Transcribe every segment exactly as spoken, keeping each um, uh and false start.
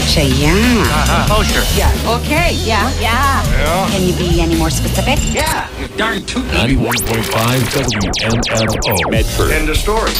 Gotcha, yeah. Uh-huh. Oh, sure. Yeah. Okay, yeah, yeah. Yeah. Can you be any more specific? Yeah. You're darn tootin'. ninety-one point five W M F O. Medford. End of story.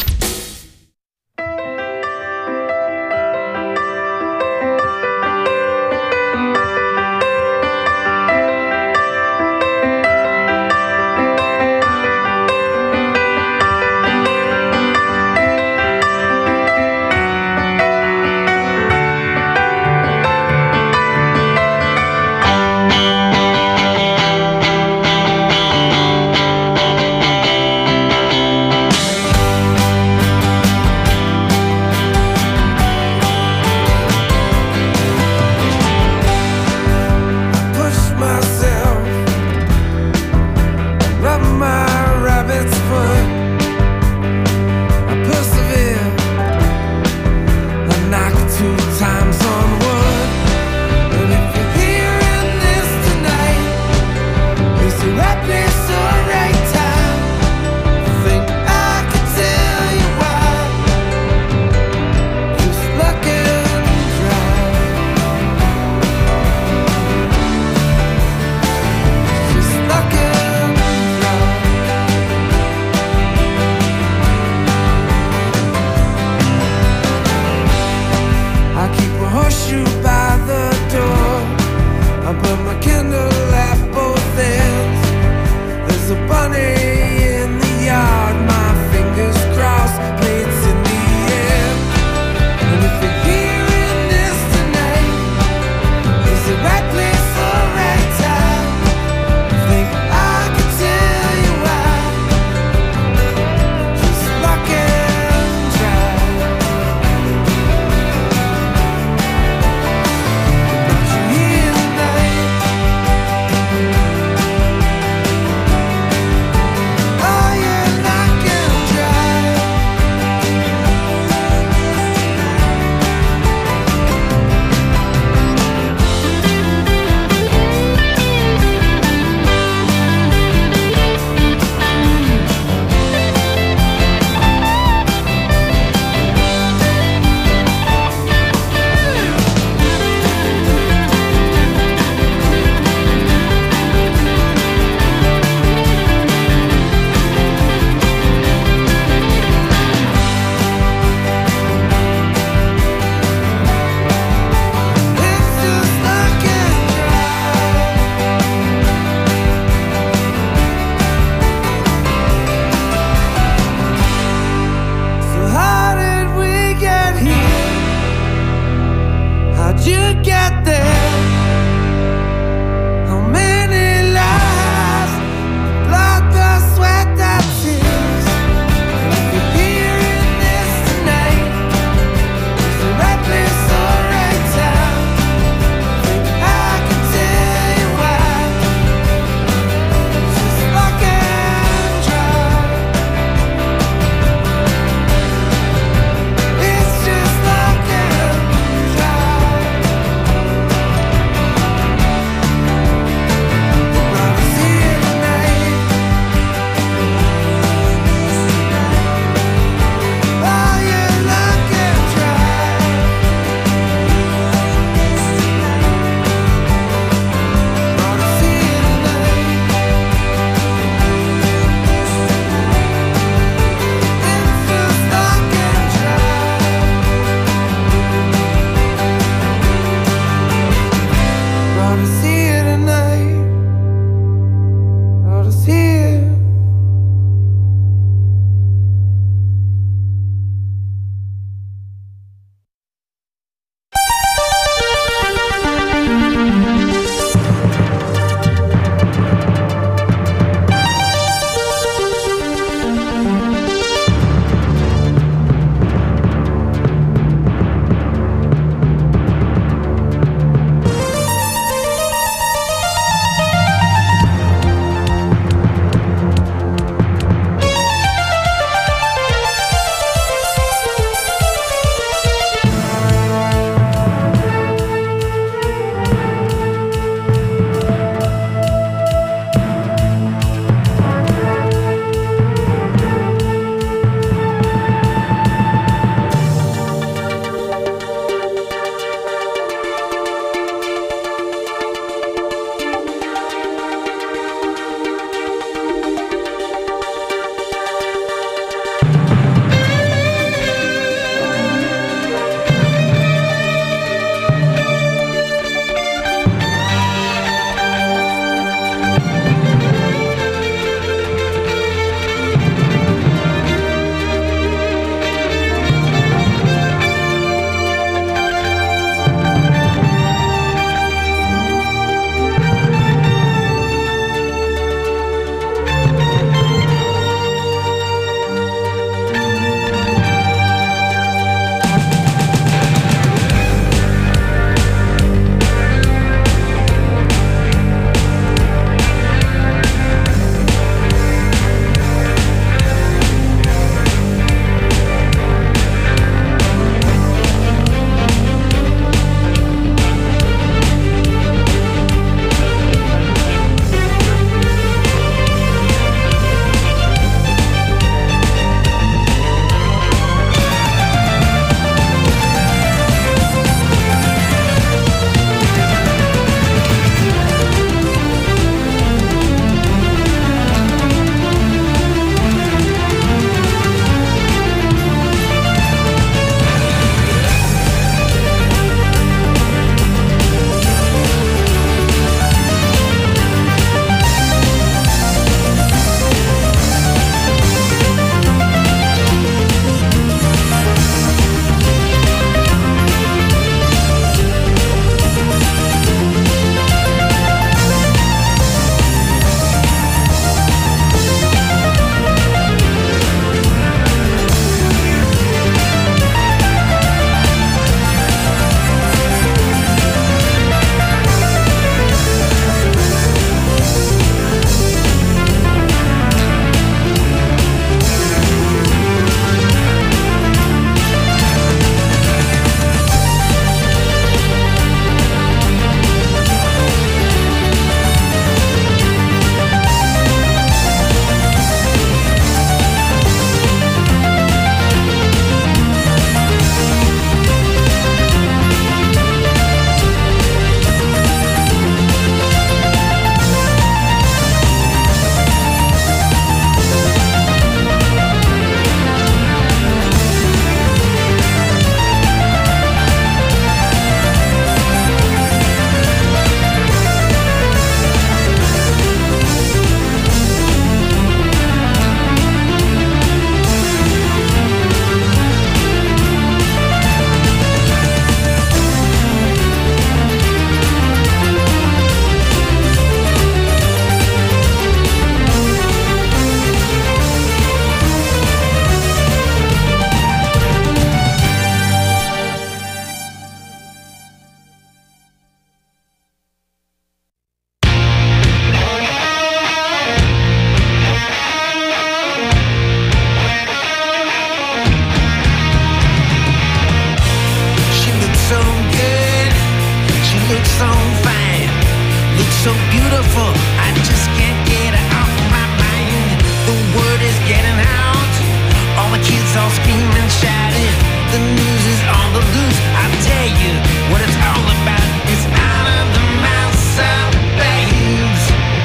shouted, the news is on the loose. I tell you what it's all about. It's out of the mouths of babes.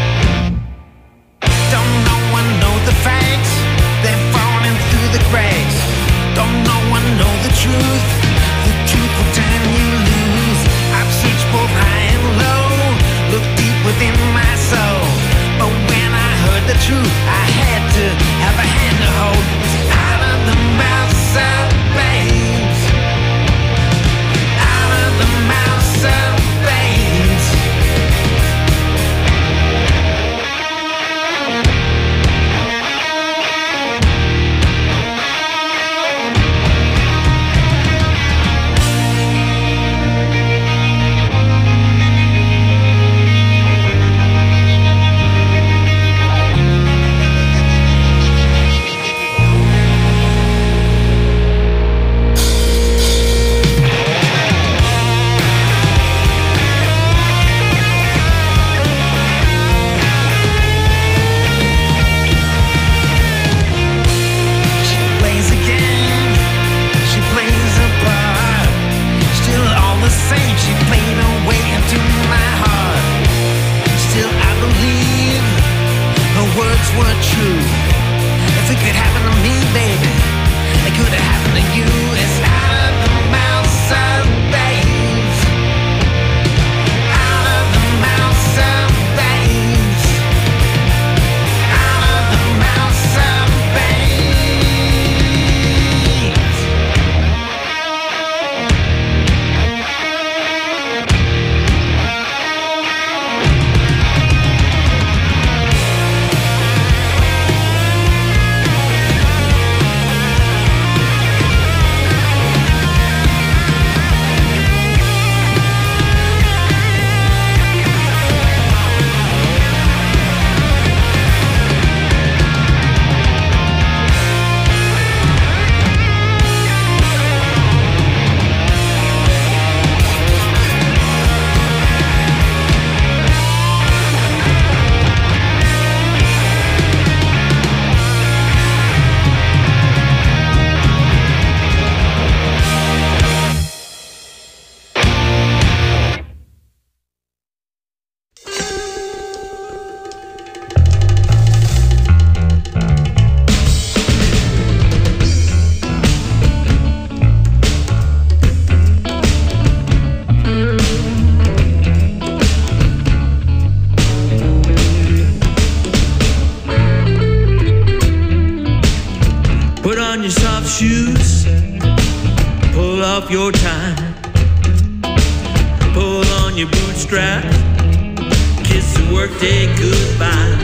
Don't no one know the facts, they're falling through the cracks. Don't no one know the truth, the truth will turn you loose. I've searched both high and low, looked deep within my soul, but when I heard the truth, I had to have a hand to hold. It's out of the mouths of babes, out of the mouths of babes. Shoes, pull off your tie, pull on your bootstraps, kiss the workday goodbye,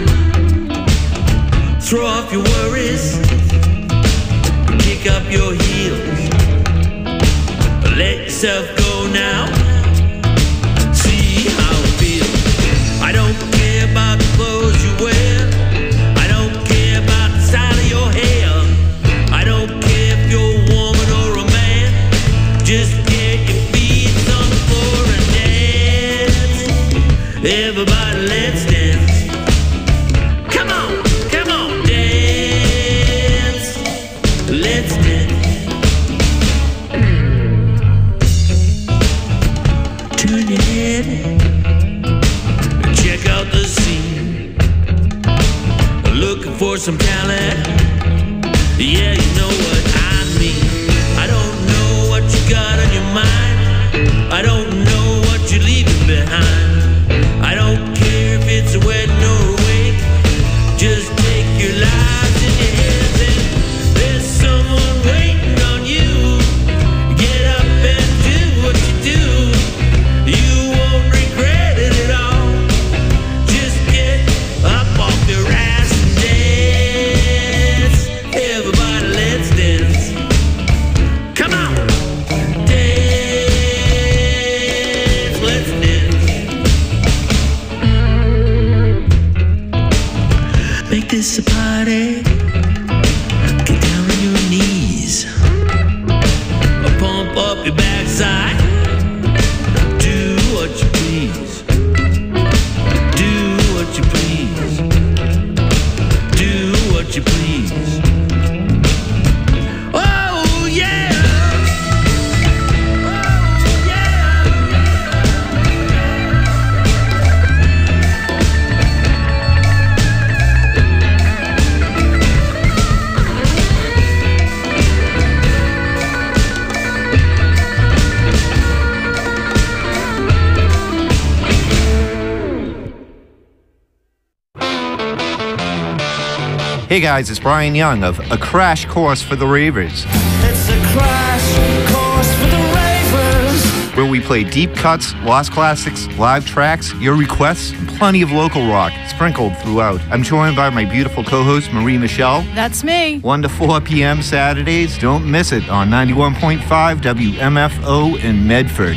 throw off your worries, kick up your heels, let yourself go now, see how it feels. I don't care about the clothes you wear, I don't care about the style of your hair, I don't care if you're a woman or a man, just get your feet on the floor and dance. Everybody, let's dance. Come on, come on, dance. Let's dance. Turn your head, check out the scene. Looking for some talent, yeah, you know what I mean. I don't know what you got on your mind, I don't know what you're leaving behind. I don't care if it's a wedding or a wake, just take your lives in your hands and there's someone waiting on you. Get up and do what you do, you won't regret it at all. Just get up off your ass and dance. Everybody, let's dance. Hey guys, it's Brian Young of A Crash Course for the Ravers. It's a crash course for the ravers. Where we play deep cuts, lost classics, live tracks, your requests, and plenty of local rock sprinkled throughout. I'm joined by my beautiful co-host, Marie Michelle. That's me. one to four p.m. Saturdays. Don't miss it on ninety-one point five W M F O in Medford.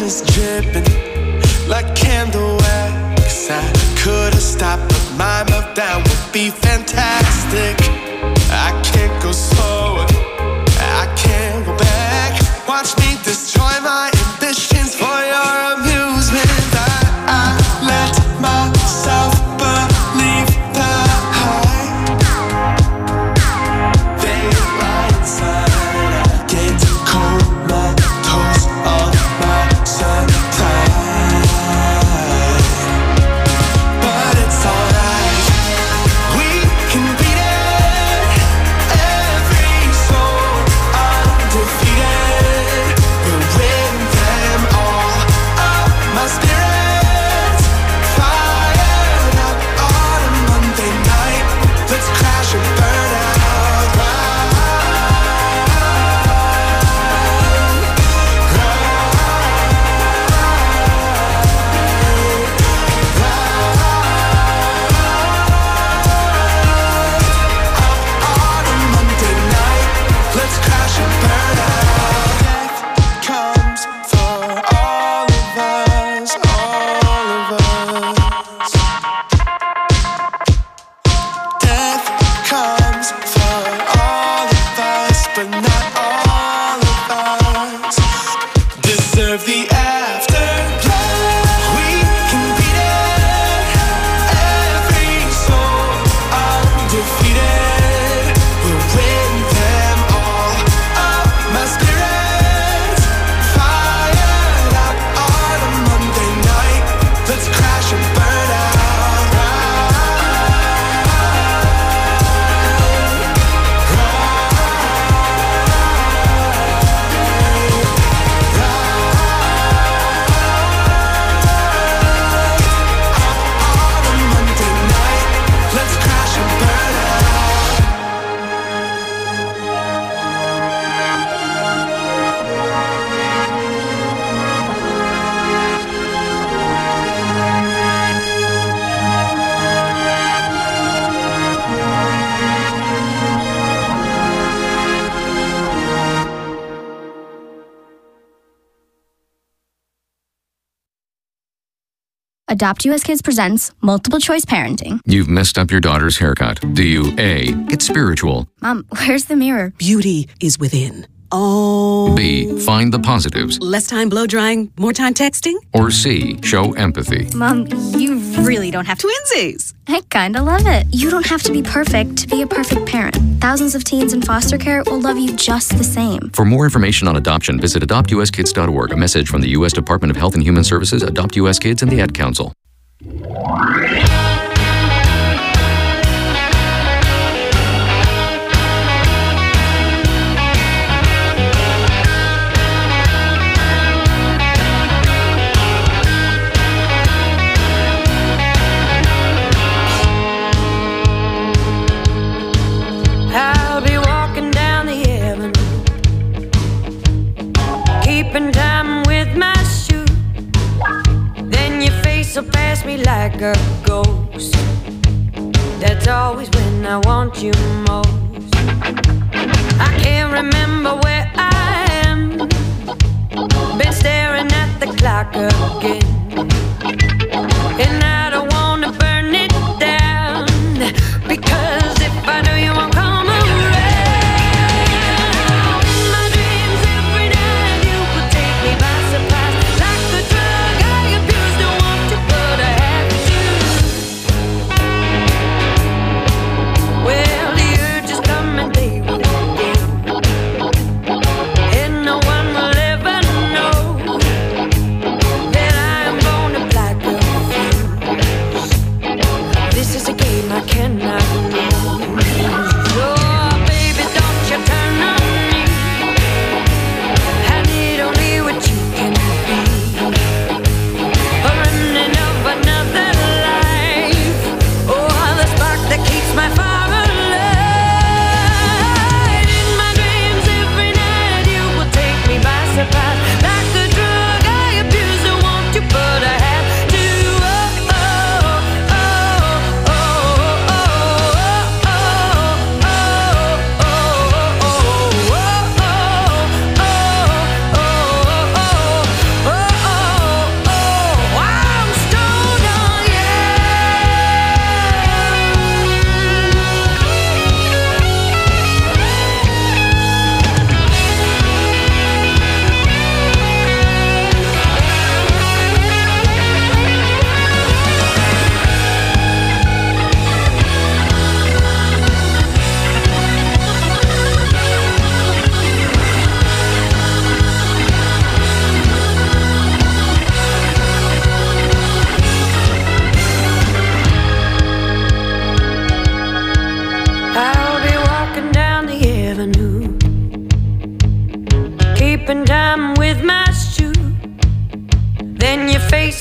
is dripping like candle wax. I could've stopped, but my meltdown would be fantastic. I can't go slower, I can't go back. Watch me destroy my ambitions for your amusement. I, I let myself believe the hype. They lie inside. I get comatose on my supply. But it's alright, we can beat it. Every soul undefeated. We'll win them all. Oh, my spirit's fired up on a Monday night. Let's crash and burn out. On a Monday night, let's crash and burn out. Death comes for all of us, all of us. Death comes for all of us, but not all of us deserve the afterlife. We can beat it. Every soul undefeated. We'll win them all. Oh, my spirit's fired up on a Monday night. Let's crash and burn out. On a Monday night, let's crash and burn out. Adopt U S Kids presents Multiple Choice Parenting. You've messed up your daughter's haircut. Do you A, get spiritual? Mom, where's the mirror? Beauty is within. Oh. B, find the positives? Less time blow drying, more time texting? Or C, show empathy? Mom, you really don't have to. Twinsies! I kinda love it. You don't have to be perfect to be a perfect parent. Thousands of teens in foster care will love you just the same. For more information on adoption, visit adopt u s kids dot org. A message from the U S Department of Health and Human Services, Adopt U S Kids, and the Ad Council. I'll be walking down the avenue, keeping time with my shoe. Then your face will pass me like a ghost. That's always when I want you most. I can't remember where I am. Been staring at the clock again, and I don't wanna burn it down, because if I know you won't come around, my dreams every night you could take me by surprise, like a drug I abuse. Don't want to, but I have to. Well, the urge is coming, they will again, and no one will ever know that I am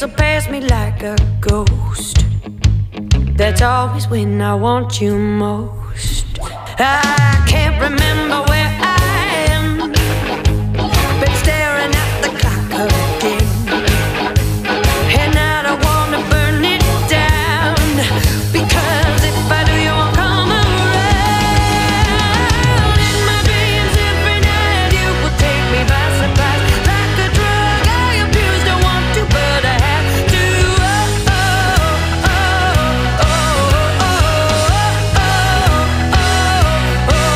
will pass me like a ghost. That's always when I want you most. I can't remember where I am, been staring at the clock again, and I don't wanna burn it down, because if I do you won't come around. In my dreams every night you will take me by surprise, like a drug I abuse, don't want to but I have to. Oh, oh, oh, oh, oh, oh, oh, oh, oh.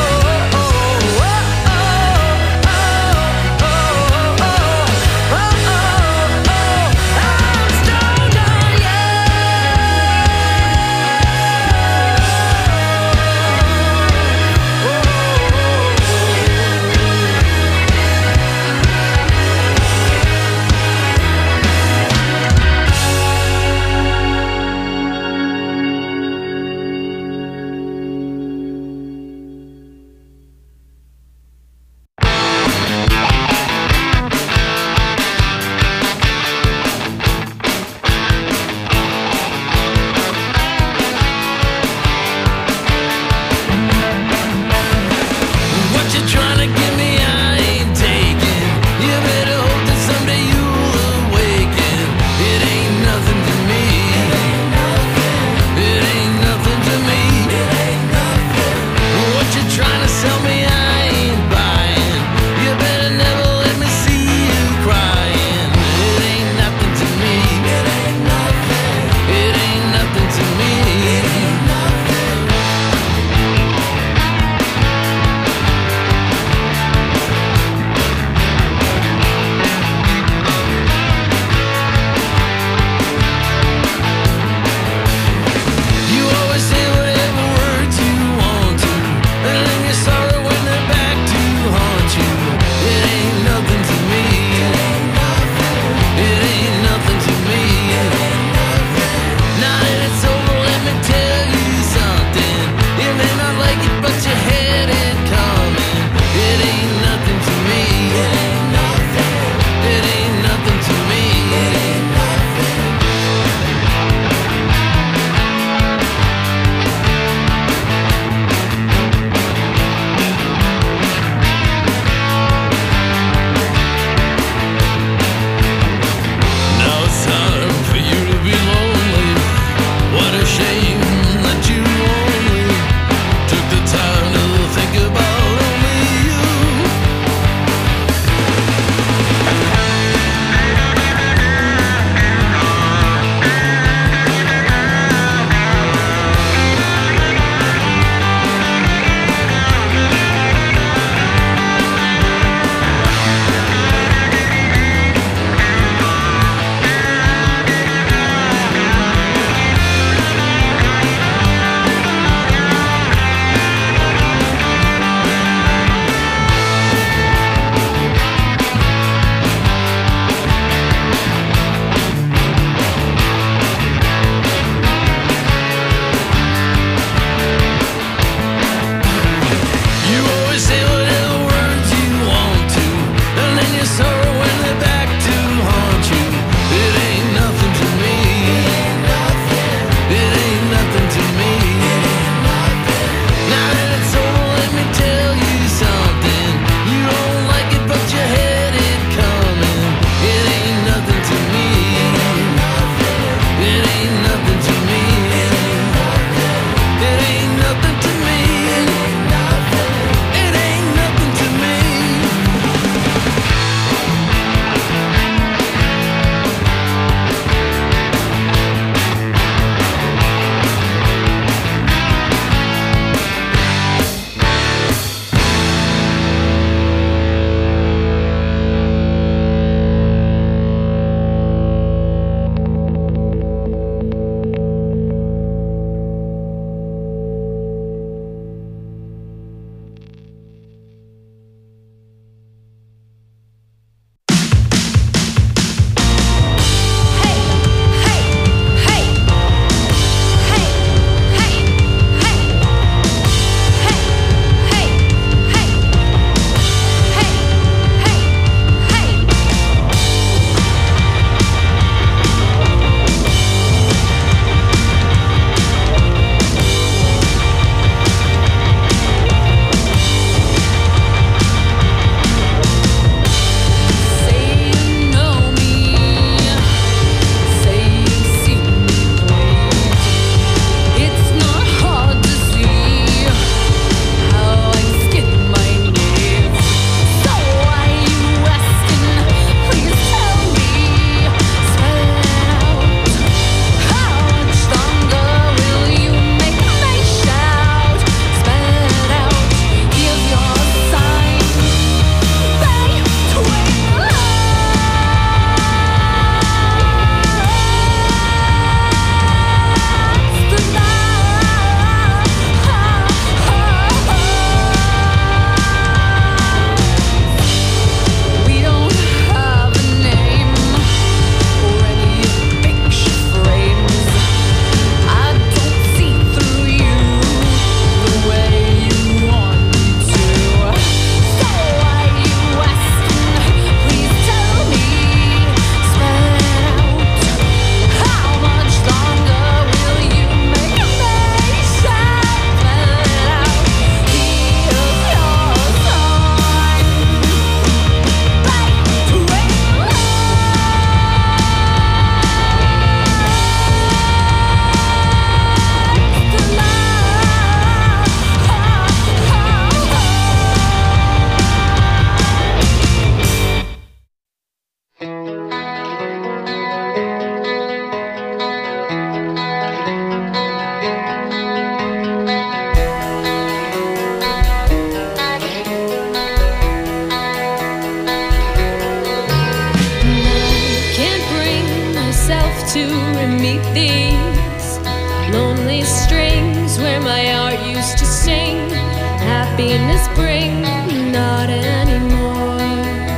to remeet these lonely strings where my heart used to sing. Happiness bring, not anymore.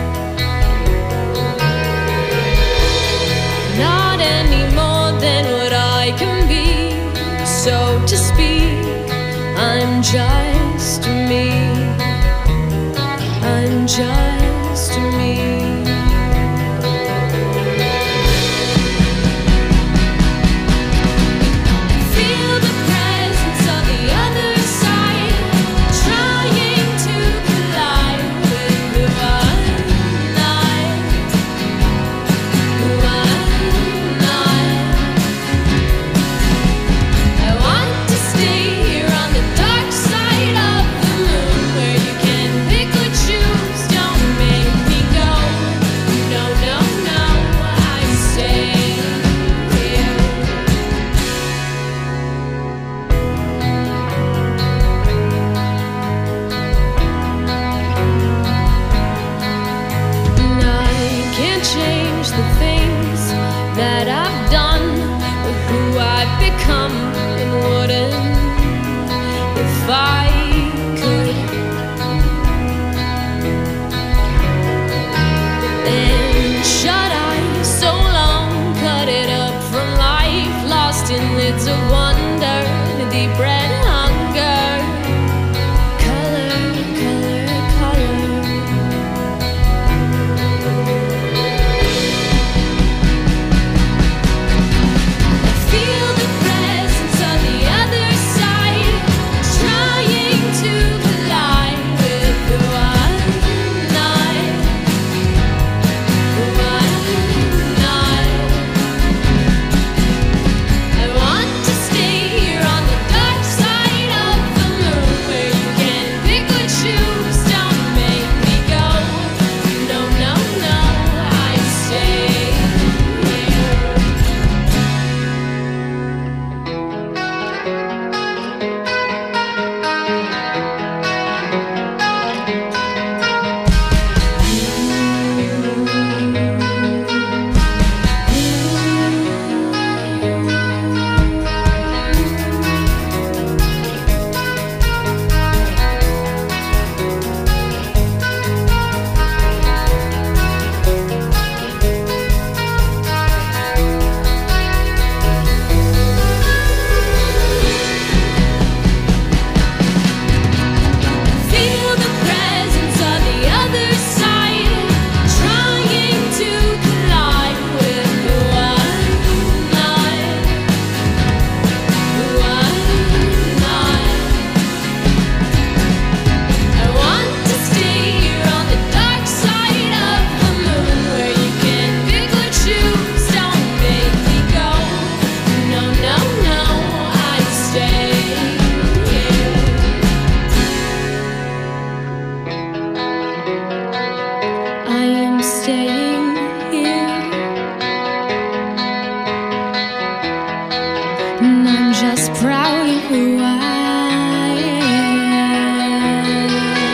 Not any more than what I can be. So to speak, I'm just me. I'm just me. Feel the presence of the other side, trying to collide with who I'm not, who I'm not. I want to stay here on the dark side of the moon, where you can pick or choose. Don't make me go. No, no, no. I stay here. And I can't change the things that I've done, or who I've become, and wouldn't if I could. And shut eyes so long, cut it up from life, lost in lids of wonder, deep red hunger. Color, color, color. Feel the presence of the other side, trying to collide with who I'm not, who I'm not. I want to stay here on the dark side of the moon, where you can pick or choose. Don't make me go. No, no, no. I stay here. Feel the presence of the other side, trying to collide with who I'm not, who I'm not. I want to stay here on the dark side of the moon, where you can pick or choose. Don't make me go. No, no, no. I stay here. I am staying here, and I'm just proud of who I am.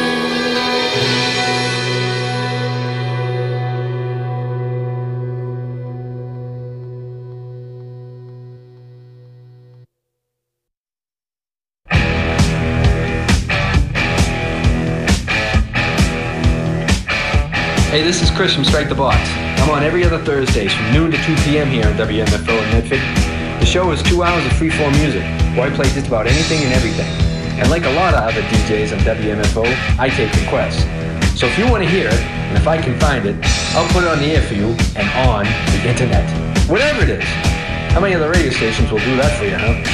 Hey, this is Chris from Strike the Box. I'm on every other Thursdays from noon to two p.m. here on W M F O in Medford. The show is two hours of free-form music, where I play just about anything and everything. And like a lot of other D Js on W M F O, I take requests. So if you want to hear it, and if I can find it, I'll put it on the air for you and on the internet. Whatever it is. How many other radio stations will do that for you, huh?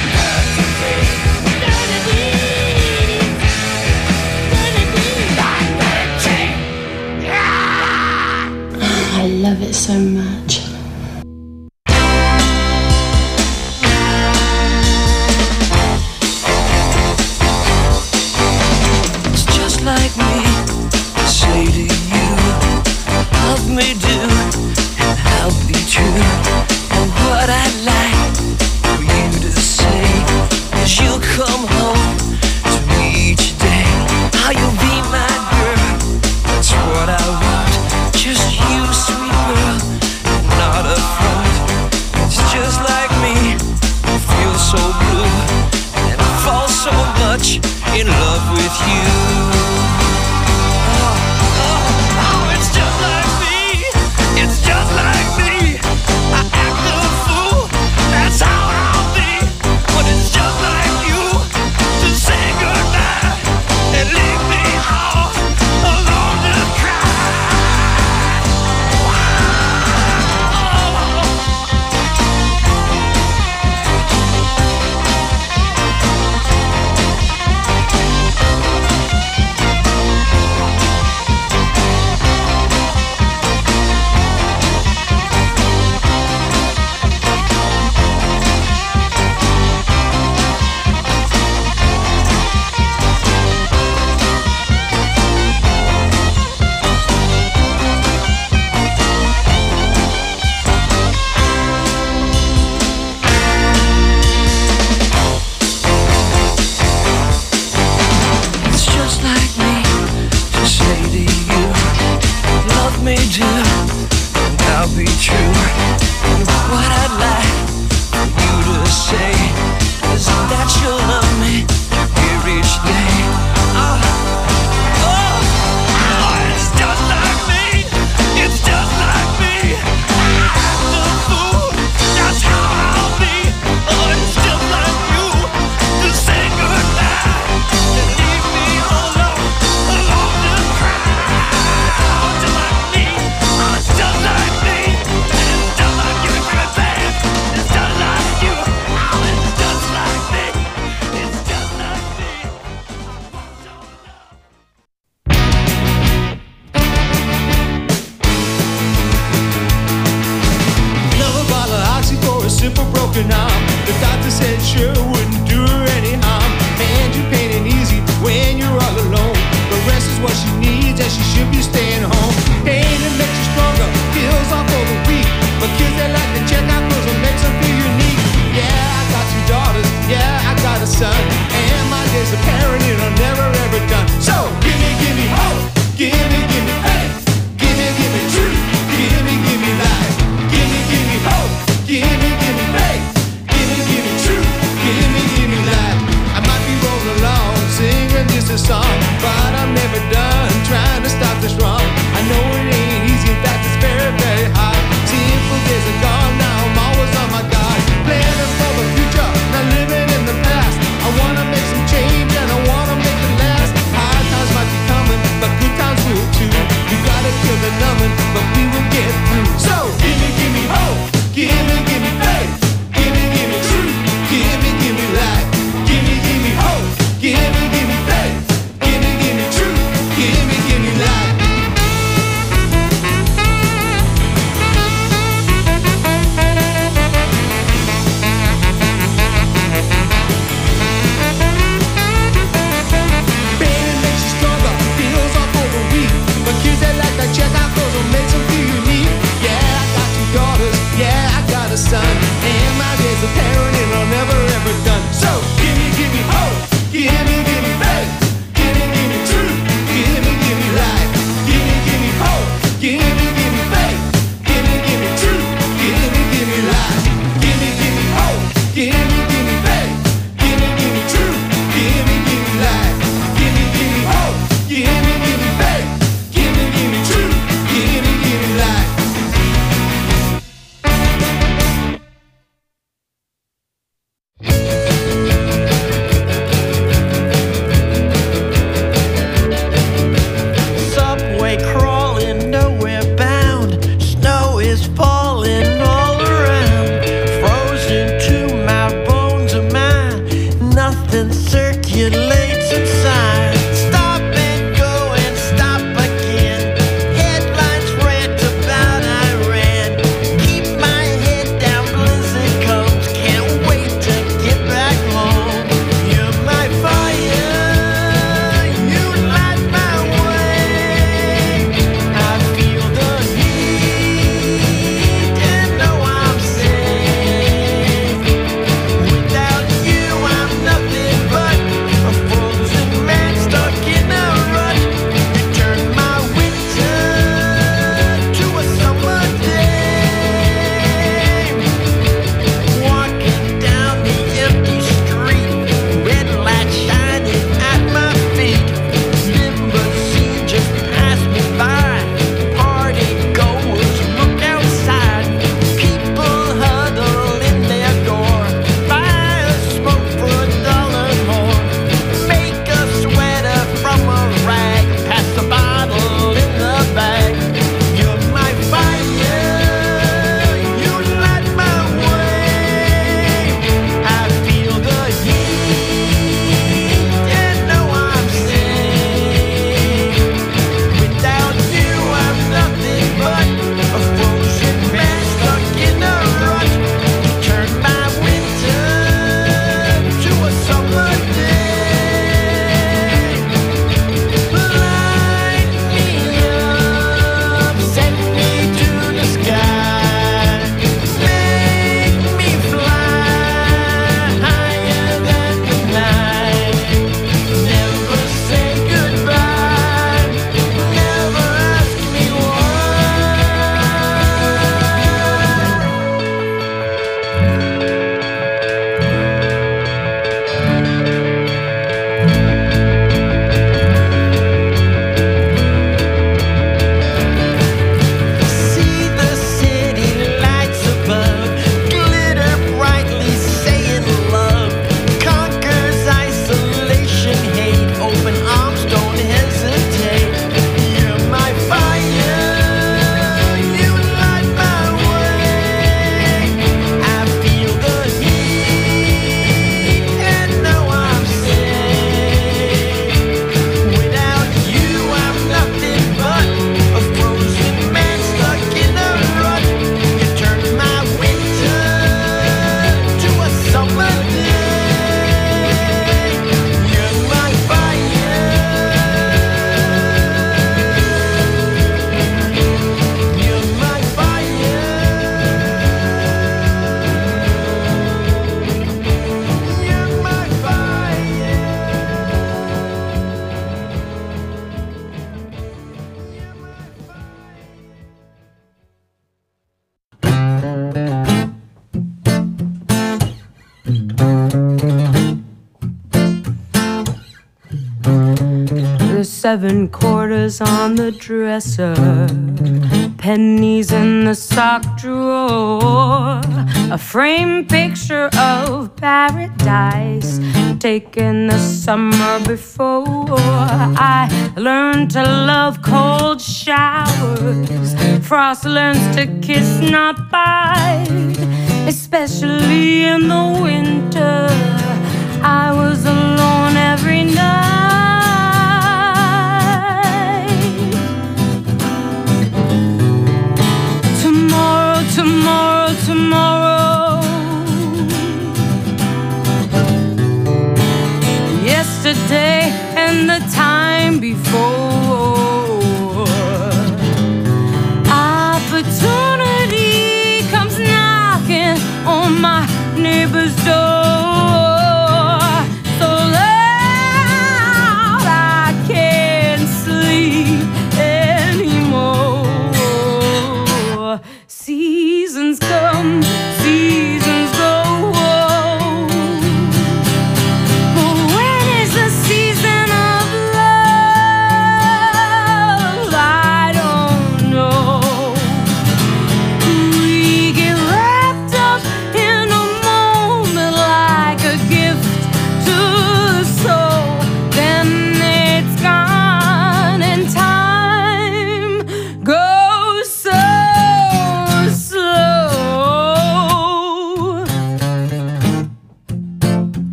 I love it so much. It's just like me to say to you, love me do, and I'll be true. And what I'd like for you to say is you'll come home to me each day. How you'll be my girl, that's what I want. Just you, sweet girl, and son. And my days of parenting are never ever done. So gimme, gimme hope, gimme, gimme faith, gimme, gimme truth, gimme, gimme life, gimme, gimme hope, gimme, gimme faith, gimme, gimme truth, gimme, gimme life, gimme, gimme hope, gimme, gimme faith, gimme, gimme truth, gimme, gimme life, gimme, gimme hope, gimme, gimme faith, gimme, gimme truth, gimme, gimme life. Subway crawling, nowhere bound. Snow is falling all around. Frozen to my bones of mine. Nothing circulates inside. Stop and go and stop again. Headlines rant about Iran. Keep my head down, blizzard comes. Can't wait to get back home. You're my fire, you light my way. I feel the heat and know I'm safe. Without you I'm nothing but a frozen man stuck in a rut. You turn my winter to a summer day. Walking down the empty street, red light shining at my feet. Limousine just passed me by. Party goers look outside. People huddle in their door. Buy a smoke for a dollar more. Make a sweater from a rag. Pass the bottle in the bag. You're my fire, you light my way. I feel the heat and know I'm safe. Without you I'm nothing but a frozen man stuck in a rut. You turn my winter to a summer day. Light me up, send me to the sky. Make me fly higher than the night. Never say goodbye, never ask me why. See the city lights above, glitter brightly saying love. Conquers isolation, hate, open arms, don't hesitate. You're my fire, you light my way. I feel the heat and know I'm safe. Without you I'm nothing but a frozen man stuck in a rut. You turn my winter to a summer day. You're my fire, you're my fire, you're my fire. The seven quarters on the dresser, pennies in the sock drawer, a framed picture of paradise taken the summer before. I learned to love cold showers. Frost learns to kiss, not bite, especially in the winter. I was alone every night. Tomorrow, tomorrow, tomorrow. Yesterday and the time before. Opportunity comes knocking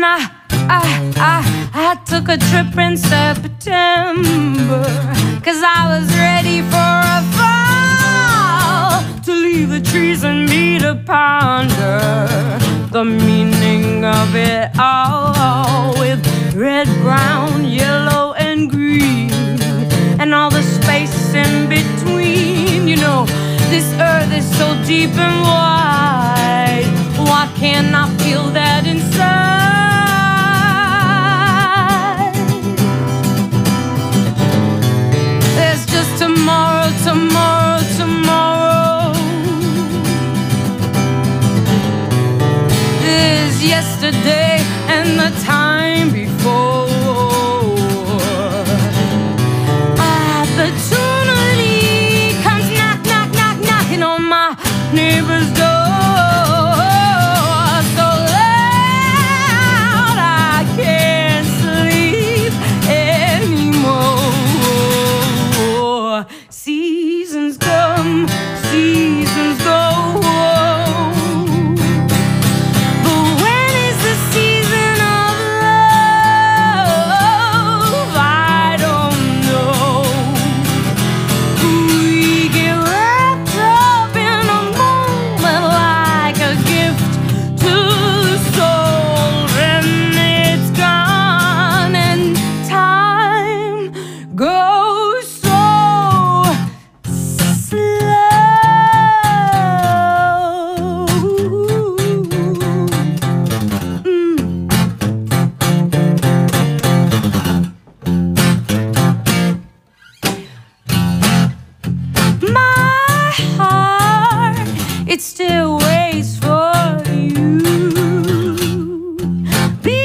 I, I, I, I took a trip in September, 'cause I was ready for a fall, to leave the trees and me to ponder the meaning of it all, with red, brown, yellow, and green, and all the space in between. You know, this earth is so deep and wide, why can't I feel that inside? There's just tomorrow, tomorrow, tomorrow. There's yesterday and the time before. Opportunity comes knock, knock, knock, knocking on my neighbor's door. So loud I can't sleep anymore. Seasons come, seasons go. But when is the season of love? I don't know. We get wrapped up in a moment like a gift to the soul, and it's gone, and time goes so slow. Mm. My heart, it still waits for you. Be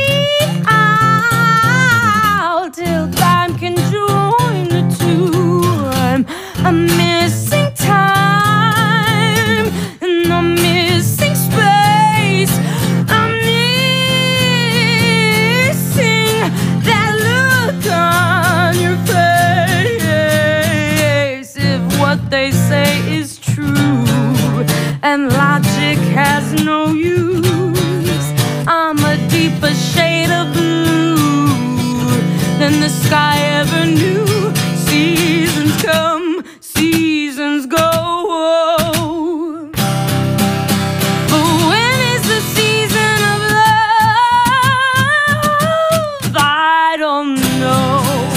out till time can join the two. I'm, I'm missing time, and I'm missing space. I'm missing that look on your face. If what they say is true and logic has no use, I'm a deeper shade of blue than the sky ever knew. Seasons come, seasons go. But when is the season of love? I don't know.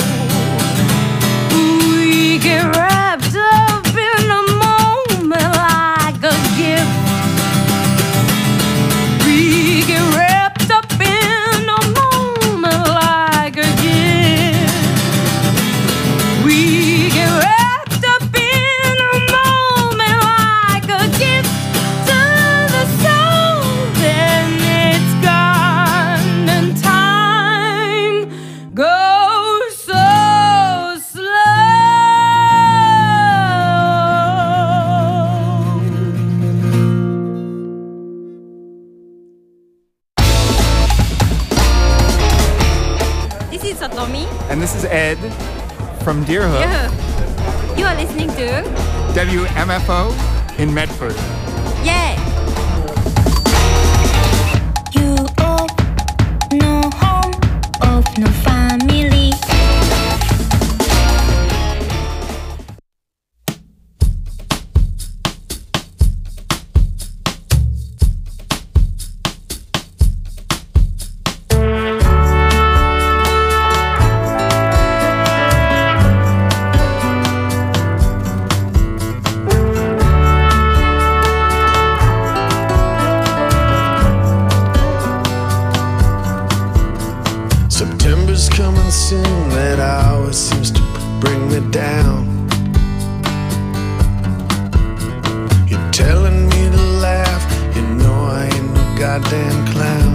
We get wrapped up in a moment like a gift. We get wrapped up in a moment like a gift. We get wrapped up in a moment like a gift to the soul, then it's gone, and time goes so slow. This is Satomi. And this is Ed from Deerhook, Yeah. You are listening to W M F O in Medford. Yeah. You of no home, of no family. September's coming soon, that hour seems to bring me down. You're telling me to laugh, you know I ain't no goddamn clown.